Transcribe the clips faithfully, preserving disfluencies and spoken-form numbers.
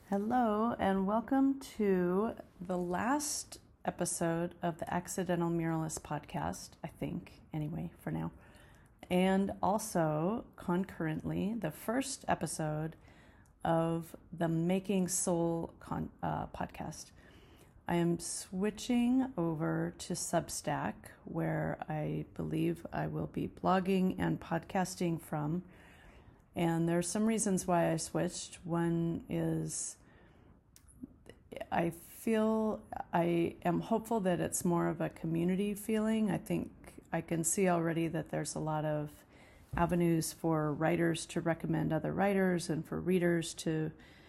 Hello, and welcome to the last episode of the Accidental Muralist podcast, I think, anyway, for now. And also, concurrently, the first episode of the Making Soul con- uh, podcast. I am switching over to Substack, where I believe I will be blogging and podcasting from. And there's some reasons why I switched. One is I feel I am hopeful that it's more of a community feeling. I think I can see already that there's a lot of avenues for writers to recommend other writers and for readers to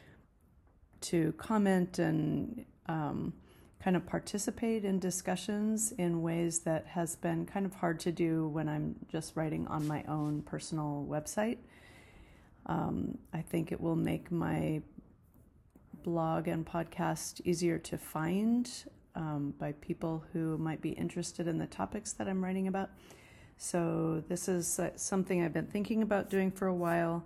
to comment and um, kind of participate in discussions in ways that has been kind of hard to do when I'm just writing on my own personal website. Um, I think it will make my blog and podcast easier to find um, by people who might be interested in the topics that I'm writing about. So this is uh, something I've been thinking about doing for a while.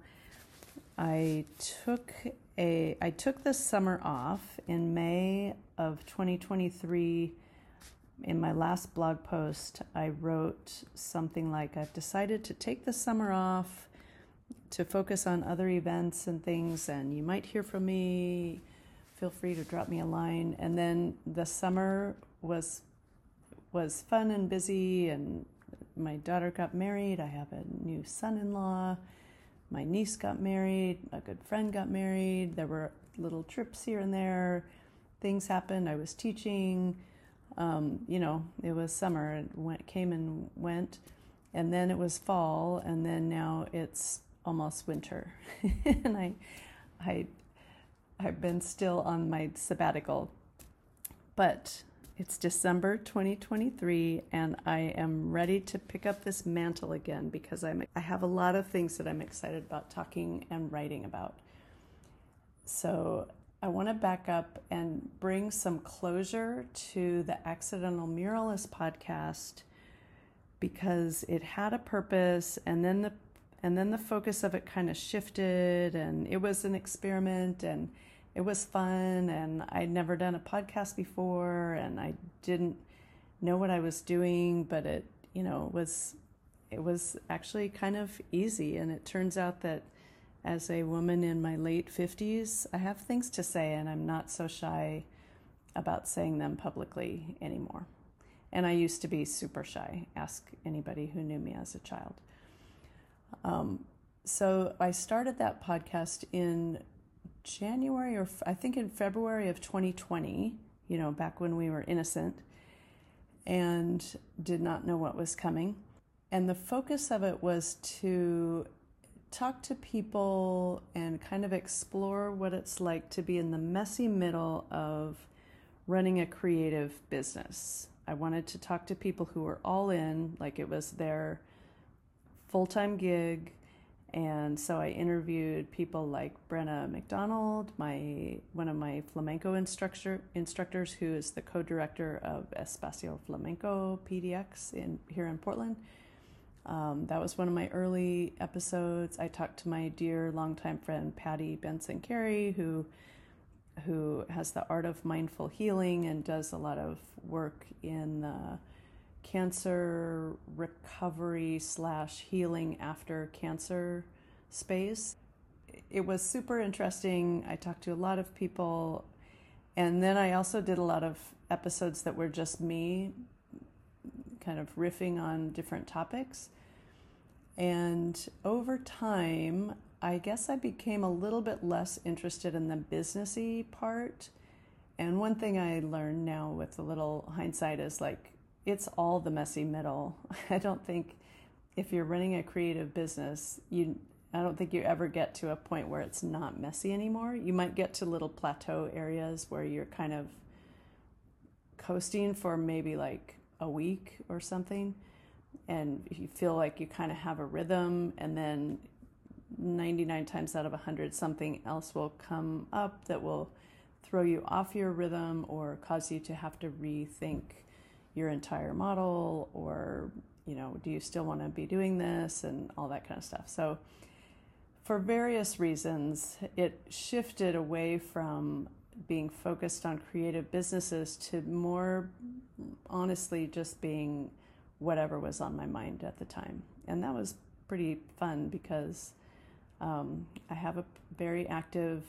I took a I took this summer off in May of twenty twenty-three. In my last blog post, I wrote something like, I've decided to take the summer off to focus on other events and things, and you might hear from me. Feel free to drop me a line. And then the summer was was fun and busy, and my daughter got married. I have a new son-in-law. My niece got married. A good friend got married. There were little trips here and there. Things happened. I was teaching. Um, you know, it was summer. It went, came and went. And then it was fall, and then now it's almost winter. and I, I, I've been still on my sabbatical, but it's December twenty twenty-three, and I am ready to pick up this mantle again because I'm, I have a lot of things that I'm excited about talking and writing about. So I want to back up and bring some closure to the Accidental Muralist podcast because it had a purpose, and then the And then the focus of it kind of shifted, and it was an experiment, and it was fun, and I'd never done a podcast before, and I didn't know what I was doing, but it, you know, was, it was actually kind of easy. And it turns out that as a woman in my late fifties, I have things to say, and I'm not so shy about saying them publicly anymore. And I used to be super shy. Ask anybody who knew me as a child. Um, so I started that podcast in January, or I think in February of twenty twenty, you know, back when we were innocent and did not know what was coming. And the focus of it was to talk to people and kind of explore what it's like to be in the messy middle of running a creative business. I wanted to talk to people who were all in, like it was their full-time gig. And so I interviewed people like Brenna McDonald, my one of my flamenco instructor instructors, who is the co-director of Espacio Flamenco P D X in here in Portland. Um, that was one of my early episodes. I talked to my dear longtime friend Patty Benson Carey, who who has the art of mindful healing and does a lot of work in the cancer recovery slash healing after cancer space. It was super interesting. I talked to a lot of people, and then I also did a lot of episodes that were just me kind of riffing on different topics. And over time, I guess I became a little bit less interested in the businessy part. And one thing I learned now with a little hindsight is like, it's all the messy middle. I don't think if you're running a creative business, you I don't think you ever get to a point where it's not messy anymore. You might get to little plateau areas where you're kind of coasting for maybe like a week or something, and you feel like you kind of have a rhythm, and then ninety-nine times out of one hundred something else will come up that will throw you off your rhythm or cause you to have to rethink your entire model, or, you know, do you still want to be doing this, and all that kind of stuff. So for various reasons, it shifted away from being focused on creative businesses to more honestly just being whatever was on my mind at the time. And that was pretty fun because um, I have a very active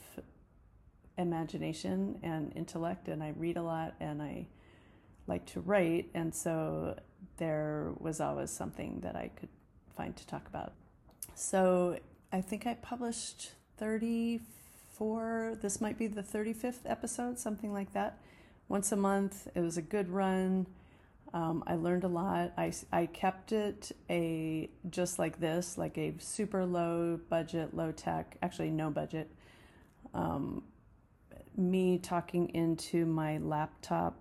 imagination and intellect, and I read a lot and I like to write, and so there was always something that I could find to talk about. So I think I published thirty-four, this might be the thirty-fifth episode, something like that, once a month. It was a good run. Um, I learned a lot. I, I kept it a just like this, like a super low budget, low tech, actually no budget, um, me talking into my laptop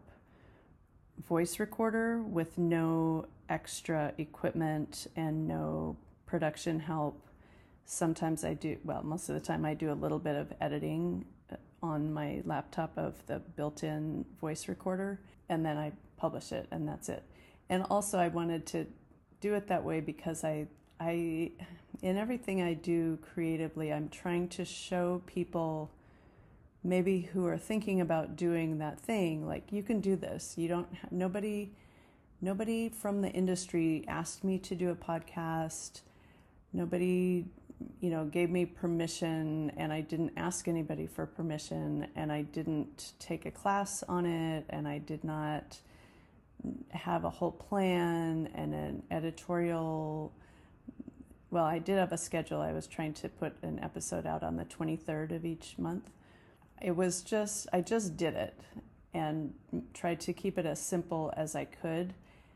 voice recorder with no extra equipment and no production help. Sometimes I do, well, most of the time I do a little bit of editing on my laptop of the built-in voice recorder, and then I publish it, and that's it. And also I wanted to do it that way because I, I, in everything I do creatively, I'm trying to show people maybe who are thinking about doing that thing, like, you can do this. You don't, nobody, nobody from the industry asked me to do a podcast. Nobody, you know, gave me permission, and I didn't ask anybody for permission, and I didn't take a class on it, and I did not have a whole plan and an editorial. Well, I did have a schedule. I was trying to put an episode out on the twenty-third of each month. It was just, I just did it and tried to keep it as simple as I could,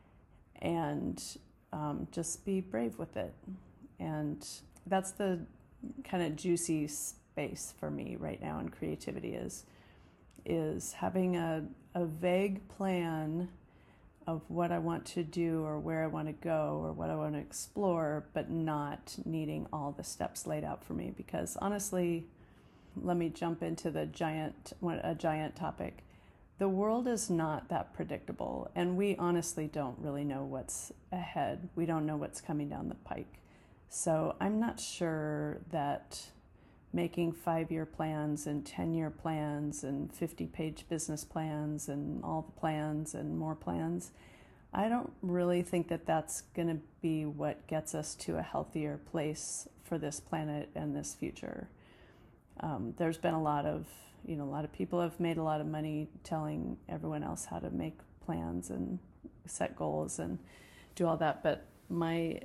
and um, just be brave with it. And that's the kind of juicy space for me right now in creativity, is is having a, a vague plan of what I want to do or where I want to go or what I want to explore, but not needing all the steps laid out for me. Because honestly, let me jump into the giant, a giant topic. The world is not that predictable, and we honestly don't really know what's ahead. We don't know what's coming down the pike. So I'm not sure that making five-year plans and ten-year plans and fifty-page business plans and all the plans and more plans, I don't really think that that's going to be what gets us to a healthier place for this planet and this future. Um, there's been a lot of, you know, a lot of people have made a lot of money telling everyone else how to make plans and set goals and do all that. But my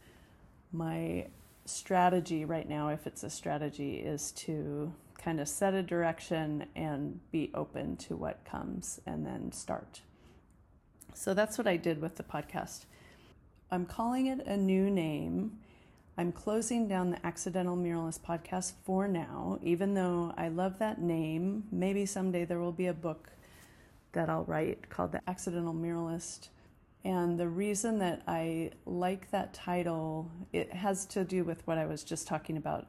my strategy right now, if it's a strategy, is to kind of set a direction and be open to what comes and then start. So that's what I did with the podcast. I'm calling it a new name. I'm closing down the Accidental Muralist podcast for now, even though I love that name. Maybe someday there will be a book that I'll write called The Accidental Muralist. And the reason that I like that title, it has to do with what I was just talking about.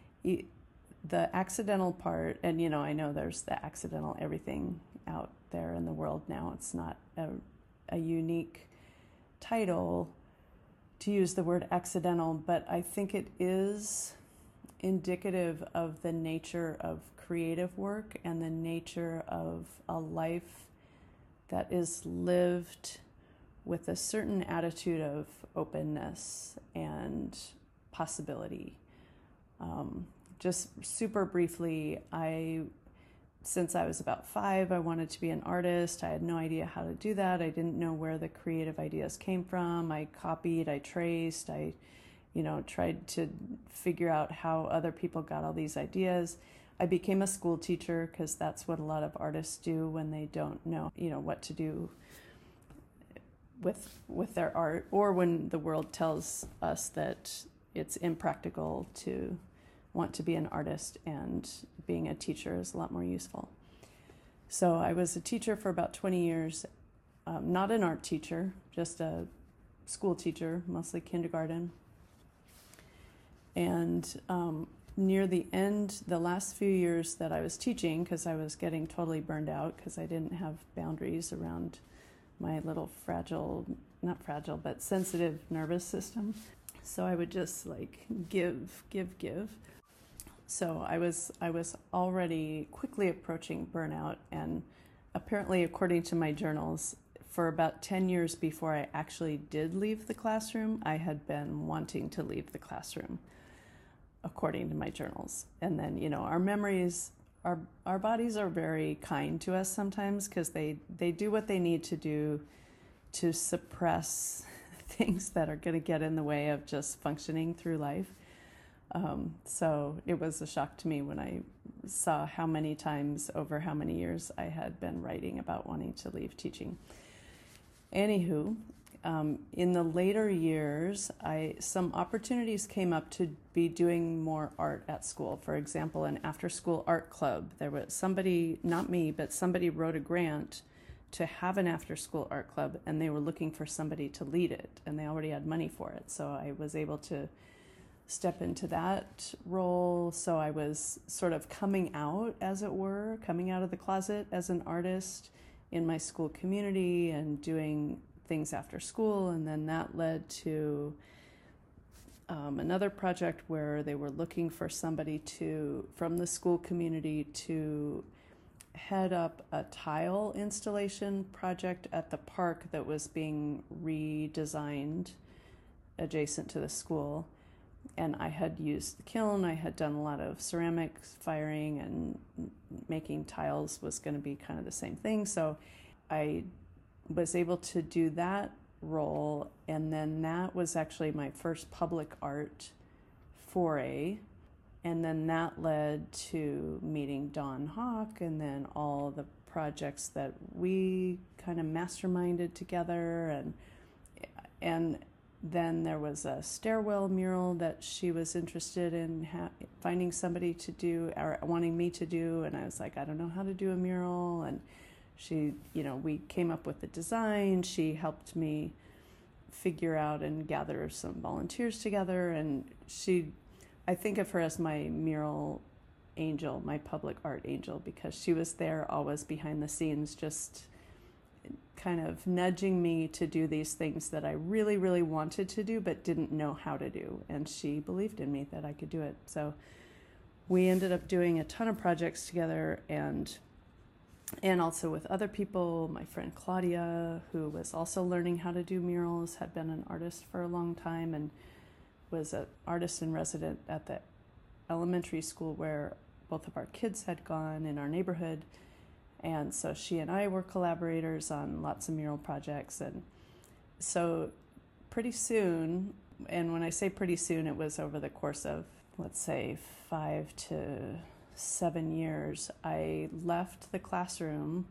The accidental part, and you know, I know there's the accidental everything out there in the world now. It's not a, a unique title to use the word accidental, but I think it is indicative of the nature of creative work and the nature of a life that is lived with a certain attitude of openness and possibility. Um, just super briefly, I, since I was about five, I wanted to be an artist. I had no idea how to do that. I didn't know where the creative ideas came from. I copied, I traced, I, you know, tried to figure out how other people got all these ideas. I became a school teacher because that's what a lot of artists do when they don't know, you know, what to do with with their art, or when the world tells us that it's impractical to want to be an artist and being a teacher is a lot more useful. So I was a teacher for about twenty years, um, not an art teacher, just a school teacher, mostly kindergarten. And um, near the end, the last few years that I was teaching, because I was getting totally burned out because I didn't have boundaries around my little fragile, not fragile, but sensitive nervous system. So I would just like give, give, give. So I was I was already quickly approaching burnout, and apparently, according to my journals, for about ten years before I actually did leave the classroom, I had been wanting to leave the classroom, according to my journals. And then, you know, our memories, our our bodies are very kind to us sometimes, because they, they do what they need to do to suppress things that are going to get in the way of just functioning through life. Um, so it was a shock to me when I saw how many times over how many years I had been writing about wanting to leave teaching. Anywho, um, in the later years, I some opportunities came up to be doing more art at school. For example, an after-school art club. There was somebody, not me, but somebody wrote a grant to have an after-school art club, and they were looking for somebody to lead it, and they already had money for it. So I was able to step into that role. So I was sort of coming out, as it were, coming out of the closet as an artist in my school community and doing things after school. And then that led to um, another project where they were looking for somebody to, from the school community, to head up a tile installation project at the park that was being redesigned adjacent to the school. And I had used the kiln, I had done a lot of ceramics firing, and making tiles was going to be kind of the same thing. So I was able to do that role, and then that was actually my first public art foray. And then that led to meeting Dawn Hawk, and then all the projects that we kind of masterminded together. And and then there was a stairwell mural that she was interested in ha- finding somebody to do, or wanting me to do. And I was like, I don't know how to do a mural. And she, you know, we came up with the design. She helped me figure out and gather some volunteers together. And she, I think of her as my mural angel, my public art angel, because she was there always behind the scenes, just kind of nudging me to do these things that I really, really wanted to do, but didn't know how to do. And she believed in me that I could do it. So we ended up doing a ton of projects together, and and also with other people. My friend Claudia, who was also learning how to do murals, had been an artist for a long time and was an artist in resident at the elementary school where both of our kids had gone in our neighborhood. And so she and I were collaborators on lots of mural projects. And so pretty soon, and when I say pretty soon, it was over the course of, let's say, five to seven years, I left the classroom,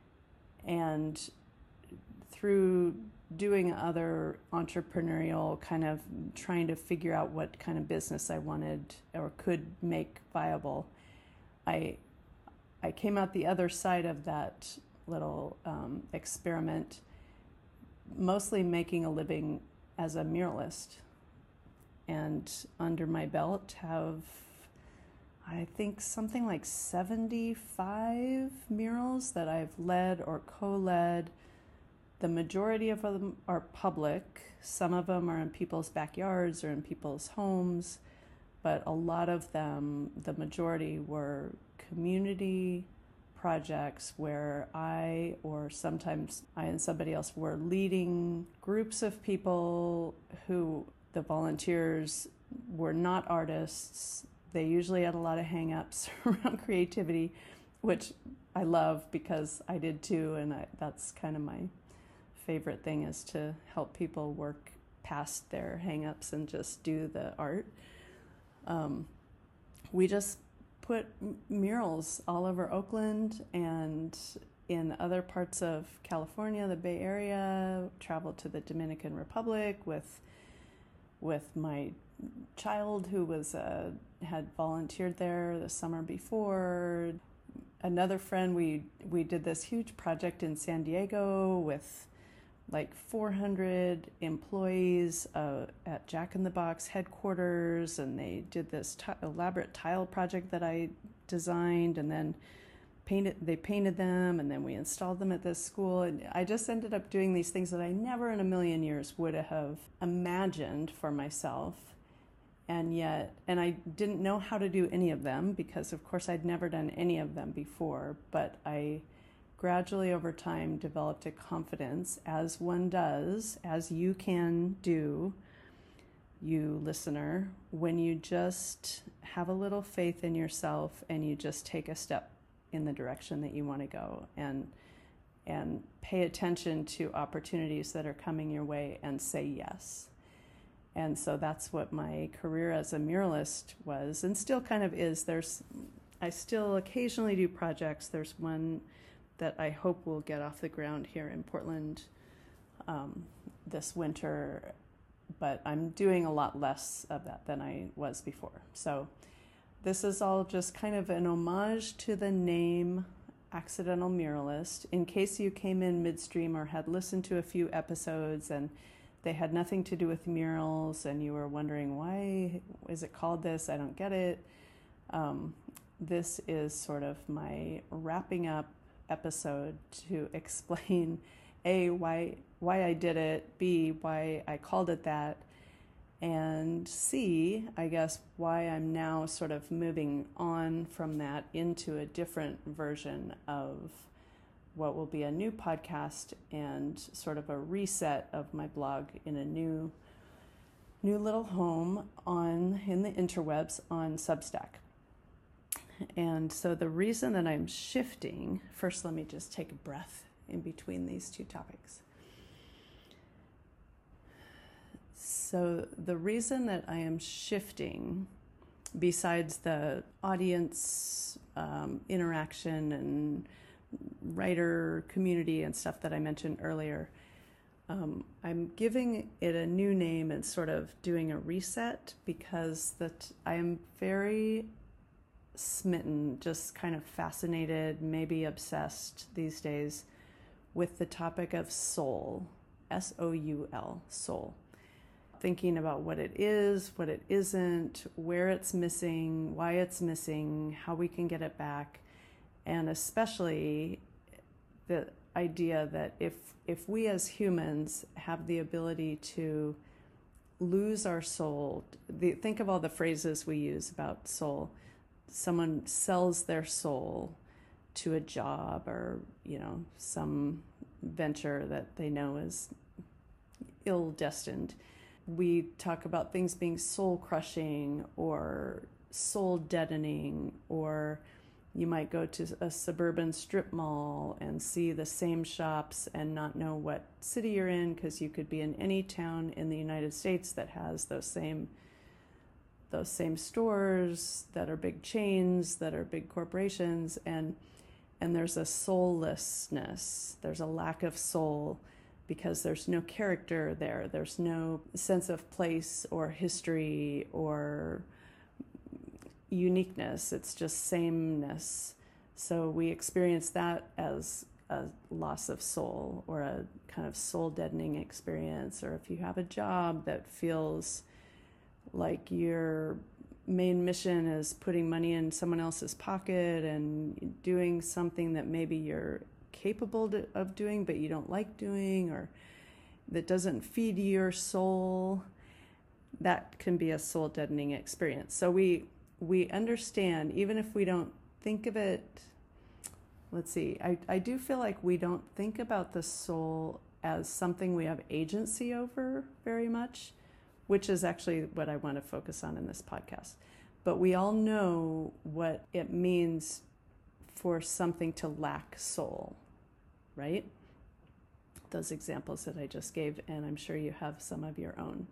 and through doing other entrepreneurial kind of trying to figure out what kind of business I wanted or could make viable, I I came out the other side of that little um, experiment, mostly making a living as a muralist. And under my belt have, I think, something like seventy-five murals that I've led or co-led. The majority of them are public. Some of them are in people's backyards or in people's homes, but a lot of them, the majority, were community projects where I, or sometimes I and somebody else, were leading groups of people who, the volunteers, were not artists. They usually had a lot of hang-ups around creativity, which I love because I did too, and I, that's kind of my favorite thing, is to help people work past their hang-ups and just do the art. Um, we just put m- murals all over Oakland and in other parts of California, the Bay Area, traveled to the Dominican Republic with with my child who was uh, had volunteered there the summer before. Another friend, we we did this huge project in San Diego with like four hundred employees uh, at Jack in the Box headquarters, and they did this t- elaborate tile project that I designed, and then painted. They painted them, and then we installed them at this school. And I just ended up doing these things that I never in a million years would have imagined for myself. And yet, and I didn't know how to do any of them because, of course, I'd never done any of them before, but I gradually over time developed a confidence, as one does, as you can do, you listener, when you just have a little faith in yourself and you just take a step in the direction that you want to go, and and pay attention to opportunities that are coming your way and say yes. And so that's what my career as a muralist was, and still kind of is. There's, I still occasionally do projects. There's one that I hope will get off the ground here in Portland um, this winter, but I'm doing a lot less of that than I was before. So this is all just kind of an homage to the name Accidental Muralist, in case you came in midstream or had listened to a few episodes and they had nothing to do with murals and you were wondering, why is it called this? I don't get it. Um, this is sort of my wrapping up episode to explain A, why why I did it, B, why I called it that, and C, I guess, why I'm now sort of moving on from that into a different version of what will be a new podcast and sort of a reset of my blog in a new new little home on in the interwebs on Substack. And so the reason that I'm shifting, first let me just take a breath in between these two topics. So the reason that I am shifting, besides the audience um, interaction and writer community and stuff that I mentioned earlier, um, I'm giving it a new name and sort of doing a reset because that I am very smitten, just kind of fascinated, maybe obsessed these days with the topic of soul, S O U L, soul. Thinking about what it is, what it isn't, where it's missing, why it's missing, how we can get it back, and especially the idea that if if we as humans have the ability to lose our soul, the, think of all the phrases we use about soul. Someone sells their soul to a job or, you know, some venture that they know is ill-destined. We talk about things being soul-crushing or soul-deadening, or you might go to a suburban strip mall and see the same shops and not know what city you're in because you could be in any town in the United States that has those same those same stores that are big chains, that are big corporations, and and there's a soullessness. There's a lack of soul because there's no character there. There's no sense of place or history or uniqueness. It's just sameness. So we experience that as a loss of soul or a kind of soul deadening experience. Or if you have a job that feels like your main mission is putting money in someone else's pocket and doing something that maybe you're capable to, of doing but you don't like doing, or that doesn't feed your soul, that can be a soul deadening experience. So we we understand, even if we don't think of it, let's see, I, I do feel like we don't think about the soul as something we have agency over very much, which is actually what I want to focus on in this podcast. But we all know what it means for something to lack soul, right? Those examples that I just gave, and I'm sure you have some of your own.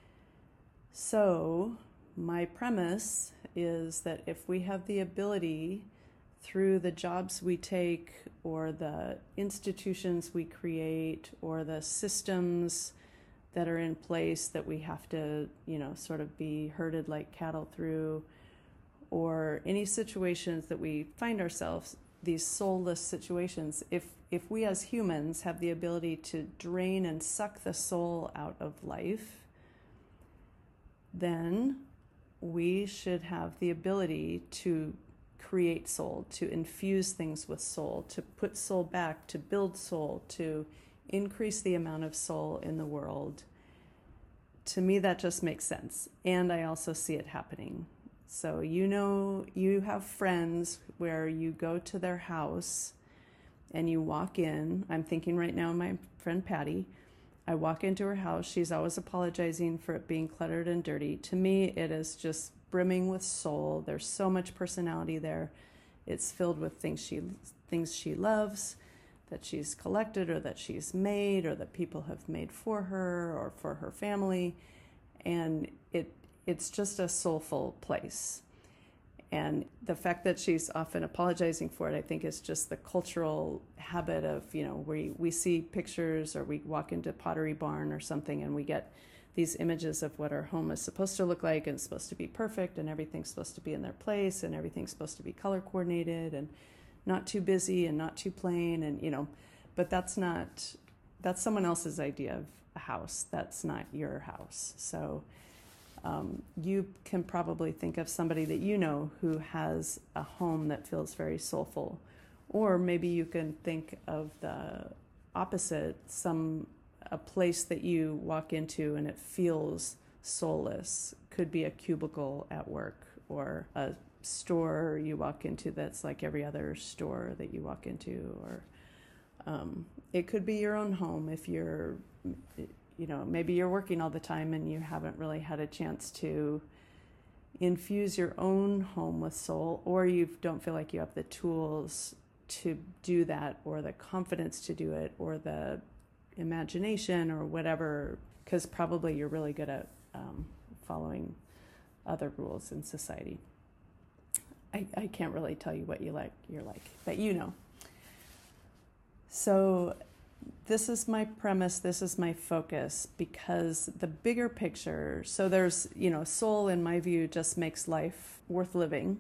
So my premise is that if we have the ability through the jobs we take or the institutions we create or the systems that are in place that we have to, you know, sort of be herded like cattle through, or any situations that we find ourselves, these soulless situations, if if we as humans have the ability to drain and suck the soul out of life, then we should have the ability to create soul, to infuse things with soul, to put soul back, to build soul, to increase the amount of soul in the world, to me, that just makes sense. And I also see it happening. So, you know, you have friends where you go to their house and you walk in. I'm thinking right now, my friend Patty, I walk into her house. She's always apologizing for it being cluttered and dirty. To me, it is just brimming with soul. There's so much personality there. It's filled with things she things she loves, that she's collected or that she's made or that people have made for her or for her family. And it it's just a soulful place. And the fact that she's often apologizing for it, I think, is just the cultural habit of, you know, we, we see pictures or we walk into Pottery Barn or something and we get these images of what our home is supposed to look like, and it's supposed to be perfect and everything's supposed to be in their place and everything's supposed to be color coordinated and not too busy and not too plain, and, you know, but that's not, that's someone else's idea of a house. That's not your house. So um, you can probably think of somebody that you know who has a home that feels very soulful, or maybe you can think of the opposite, some a place that you walk into and it feels soulless. Could be a cubicle at work, or a store you walk into that's like every other store that you walk into, or um, it could be your own home if you're, you know, maybe you're working all the time and you haven't really had a chance to infuse your own home with soul, or you don't feel like you have the tools to do that, or the confidence to do it, or the imagination, or whatever, because probably you're really good at um, following other rules in society. I, I can't really tell you what you like, you're like, but you know. So this is my premise, this is my focus, because the bigger picture, so there's, you know, soul in my view just makes life worth living.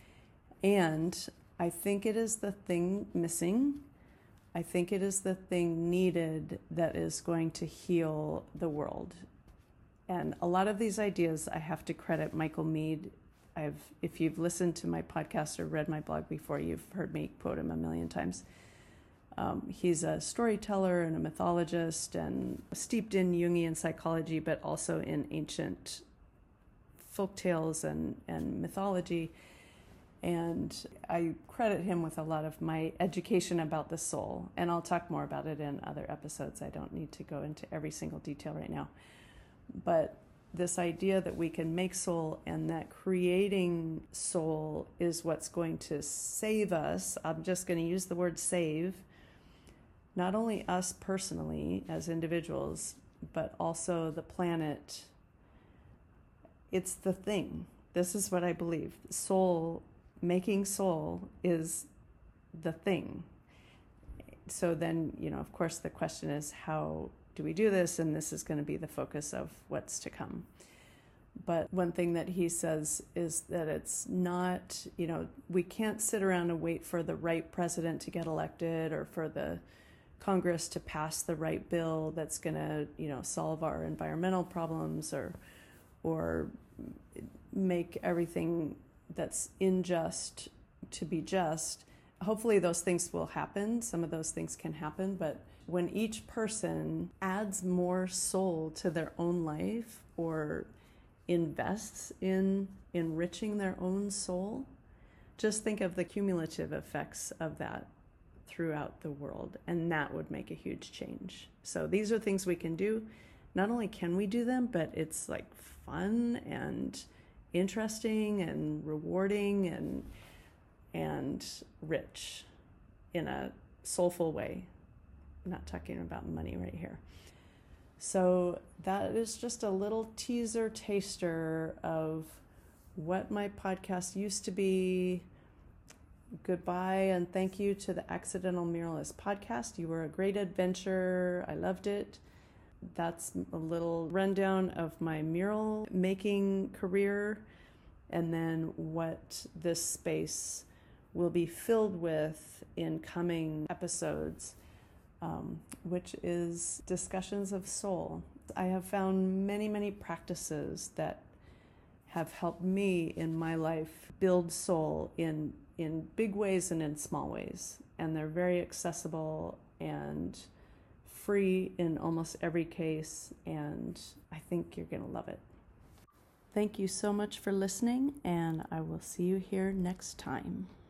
And I think it is the thing missing. I think it is the thing needed that is going to heal the world. And a lot of these ideas, I have to credit Michael Meade. I've, if you've listened to my podcast or read my blog before, you've heard me quote him a million times. Um, he's a storyteller and a mythologist and steeped in Jungian psychology, but also in ancient folk tales and, and mythology. And I credit him with a lot of my education about the soul. And I'll talk more about it in other episodes. I don't need to go into every single detail right now. But this idea that we can make soul, and that creating soul is what's going to save us. I'm just going to use the word save. Not only us personally as individuals, but also the planet. It's the thing. This is what I believe. Soul, making soul is the thing. So then, you know, of course, the question is, how do we do this? And this is going to be the focus of what's to come. But one thing that he says is that it's not, you know, we can't sit around and wait for the right president to get elected, or for the Congress to pass the right bill that's going to, you know, solve our environmental problems, or or make everything that's unjust to be just. Hopefully those things will happen. Some of those things can happen, but when each person adds more soul to their own life, or invests in enriching their own soul, just think of the cumulative effects of that throughout the world, and that would make a huge change. So these are things we can do. Not only can we do them, but it's like fun and interesting and rewarding and and rich in a soulful way. I'm not talking about money right here. So that is just a little teaser taster of what my podcast used to be. Goodbye and thank you to the Accidental Muralist podcast. You were a great adventure. I loved it. That's a little rundown of my mural making career, and then what this space will be filled with in coming episodes, um, which is discussions of soul. I have found many, many practices that have helped me in my life build soul in in big ways and in small ways. And they're very accessible and free in almost every case, and I think you're going to love it. Thank you so much for listening, and I will see you here next time.